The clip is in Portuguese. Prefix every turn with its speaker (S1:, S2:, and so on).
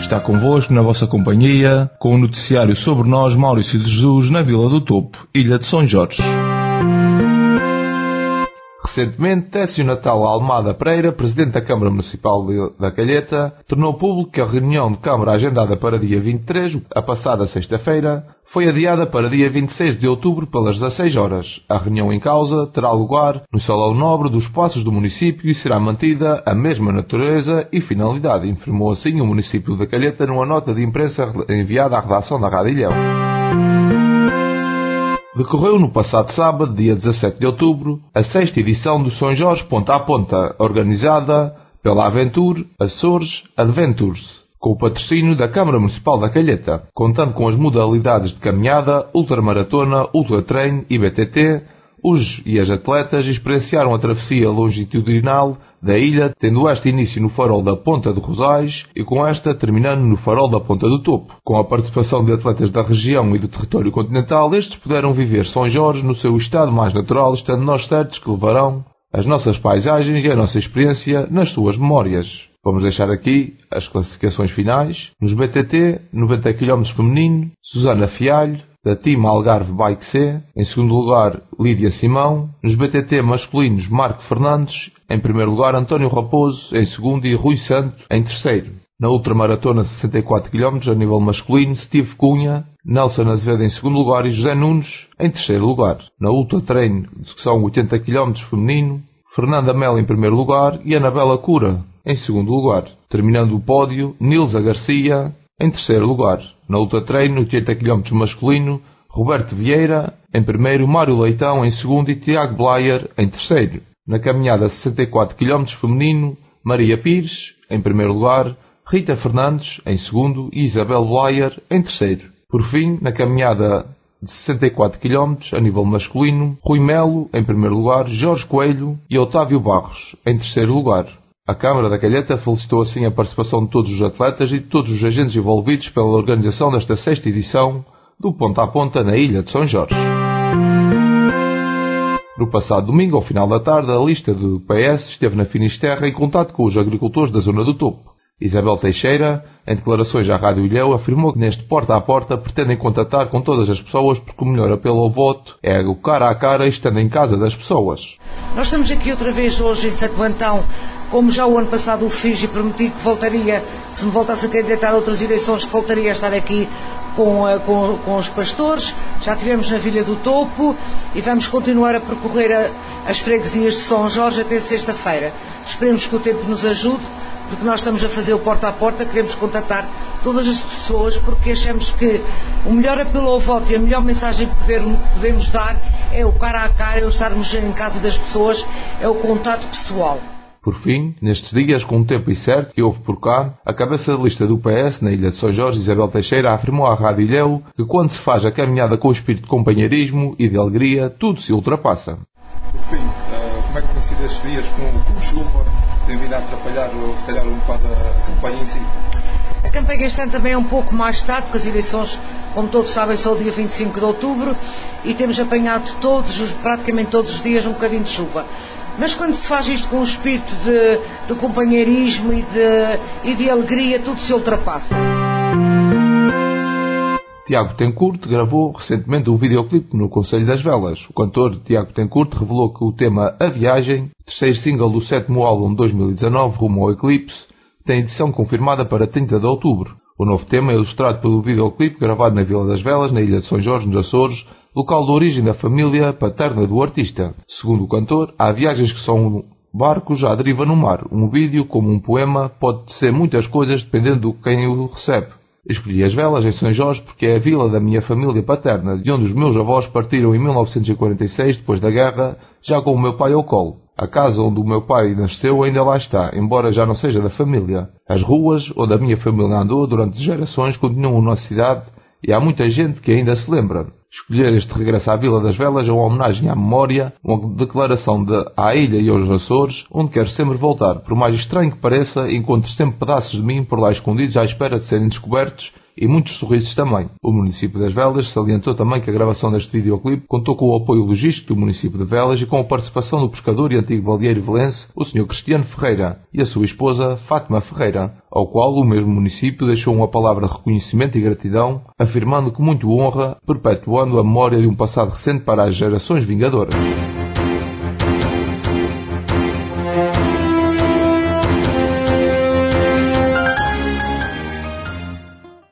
S1: está convosco na vossa companhia, com o noticiário sobre nós, Maurício de Jesus, na Vila do Topo, Ilha de São Jorge. Recentemente, Técio Natal Almada Pereira, Presidente da Câmara Municipal da Calheta, tornou público que a reunião de Câmara agendada para dia 23, a passada sexta-feira, foi adiada para dia 26 de outubro pelas 16 horas. A reunião em causa terá lugar no Salão Nobre dos Passos do município e será mantida a mesma natureza e finalidade, informou assim o município da Calheta numa nota de imprensa enviada à redação da Rádio Ilhéu. Decorreu no passado sábado, dia 17 de outubro, a 6ª edição do São Jorge Ponta a Ponta, organizada pela Aventure Açores Adventures, com o patrocínio da Câmara Municipal da Calheta, contando com as modalidades de caminhada, ultramaratona, ultratrain e BTT. Os e as atletas experienciaram a travessia longitudinal da ilha, tendo esta início no farol da Ponta do Rosais e com esta terminando no farol da Ponta do Topo. Com a participação de atletas da região e do território continental, estes puderam viver São Jorge no seu estado mais natural, estando nós certos que levarão as nossas paisagens e a nossa experiência nas suas memórias. Vamos deixar aqui as classificações finais. Nos BTT, 90 km feminino, Susana Fialho, da Team Algarve Bike C. Em segundo lugar, Lídia Simão. Nos BTT masculinos, Marco Fernandes. Em primeiro lugar, António Raposo. Em segundo e Rui Santo em terceiro. Na ultramaratona 64 km a nível masculino, Steve Cunha, Nelson Azevedo em segundo lugar e José Nunes em terceiro lugar. Na ultratrain, que são 80 km feminino, Fernanda Mel em primeiro lugar e Anabela Cura em segundo lugar. Terminando o pódio, Nilza Garcia em terceiro lugar. Na ultratrain, 80 km masculino, Roberto Vieira em primeiro, Mário Leitão em segundo e Tiago Blayer em terceiro. Na caminhada 64 km feminino, Maria Pires em primeiro lugar, Rita Fernandes em segundo e Isabel Blayer em terceiro. Por fim, na caminhada de 64 km a nível masculino, Rui Melo em primeiro lugar, Jorge Coelho e Otávio Barros em terceiro lugar. A Câmara da Calheta felicitou assim a participação de todos os atletas e de todos os agentes envolvidos pela organização desta 6ª edição do Ponta a Ponta na Ilha de São Jorge. No passado domingo, ao final da tarde, a lista do PS esteve na Finisterra em contato com os agricultores da zona do Topo. Isabel Teixeira, em declarações à Rádio Ilhéu, afirmou que neste porta a porta pretendem contatar com todas as pessoas porque o melhor apelo ao voto é o cara a cara estando em casa das pessoas.
S2: Nós estamos aqui outra vez hoje em Santo Antão, como já o ano passado o fiz e prometi que voltaria, se me voltasse a candidatar a outras eleições, que voltaria a estar aqui com os pastores. Já estivemos na Vila do Topo e vamos continuar a percorrer as freguesias de São Jorge até sexta-feira. Esperemos que o tempo nos ajude, porque nós estamos a fazer o porta a porta, queremos contatar todas as pessoas, porque achamos que o melhor apelo ao voto e a melhor mensagem que podemos dar é o cara a cara, é o estarmos em casa das pessoas, é o contato pessoal.
S1: Por fim, nestes dias, com um tempo incerto que houve por cá, a cabeça de lista do PS na Ilha de São Jorge, Isabel Teixeira, afirmou à Rádio Ilhéu que quando se faz a caminhada com o espírito de companheirismo e de alegria, tudo se ultrapassa.
S3: Por fim, como é que tem sido estes dias com chuva? Tem vindo a atrapalhar, se calhar, um bocado a campanha em si?
S2: A campanha este ano também é um pouco mais tarde, porque as eleições, como todos sabem, são o dia 25 de outubro e temos apanhado praticamente todos os dias um bocadinho de chuva. Mas quando se faz isto com o espírito de companheirismo e de alegria, tudo se ultrapassa.
S1: Tiago Tencourt gravou recentemente um videoclipe no Conselho das Velas. O cantor Tiago Tencourt revelou que o tema A Viagem, terceiro single do 7º álbum de 2019, Rumo ao Eclipse, tem edição confirmada para 30 de outubro. O novo tema é ilustrado pelo videoclipe gravado na Vila das Velas, na Ilha de São Jorge, nos Açores, local de origem da família paterna do artista. Segundo o cantor, há viagens que são barcos à deriva no mar. Um vídeo, como um poema, pode ser muitas coisas dependendo de quem o recebe. Escolhi as Velas em São Jorge porque é a vila da minha família paterna, de onde os meus avós partiram em 1946, depois da guerra, já com o meu pai ao colo. A casa onde o meu pai nasceu ainda lá está, embora já não seja da família. As ruas onde a minha família andou durante gerações continuam na cidade e há muita gente que ainda se lembra. Escolher este regresso à Vila das Velas é uma homenagem à memória, uma declaração à ilha e aos Açores, onde quero sempre voltar. Por mais estranho que pareça, encontro sempre pedaços de mim por lá escondidos à espera de serem descobertos e muitos sorrisos também. O município das Velas salientou também que a gravação deste videoclipe contou com o apoio logístico do município de Velas e com a participação do pescador e antigo baldeeiro velense, o Sr. Cristiano Ferreira, e a sua esposa, Fátima Ferreira, ao qual o mesmo município deixou uma palavra de reconhecimento e gratidão, afirmando que muito honra, perpetuando a memória de um passado recente para as gerações vingadoras.